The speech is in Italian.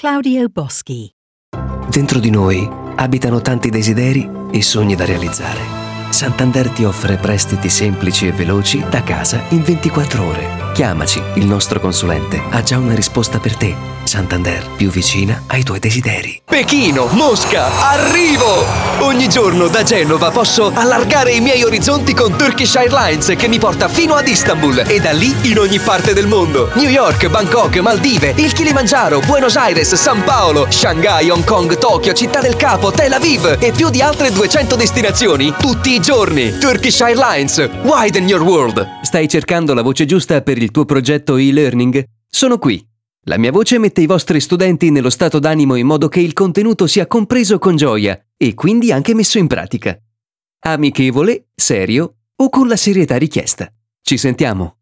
Claudio Boschi. Dentro di noi abitano tanti desideri e sogni da realizzare. Santander ti offre prestiti semplici e veloci da casa in 24 ore. Chiamaci, il nostro consulente ha già una risposta per te. Santander, più vicina ai tuoi desideri. Pechino, Mosca, arrivo! Ogni giorno da Genova posso allargare i miei orizzonti con Turkish Airlines che mi porta fino ad Istanbul e da lì in ogni parte del mondo. New York, Bangkok, Maldive, il Kilimangiaro, Buenos Aires, San Paolo, Shanghai, Hong Kong, Tokyo, Città del Capo, Tel Aviv e più di altre 200 destinazioni tutti i giorni. Turkish Airlines, widen your world. Stai cercando la voce giusta per il tuo progetto e-learning? Sono qui. La mia voce mette i vostri studenti nello stato d'animo in modo che il contenuto sia compreso con gioia e quindi anche messo in pratica. Amichevole, serio o con la serietà richiesta. Ci sentiamo.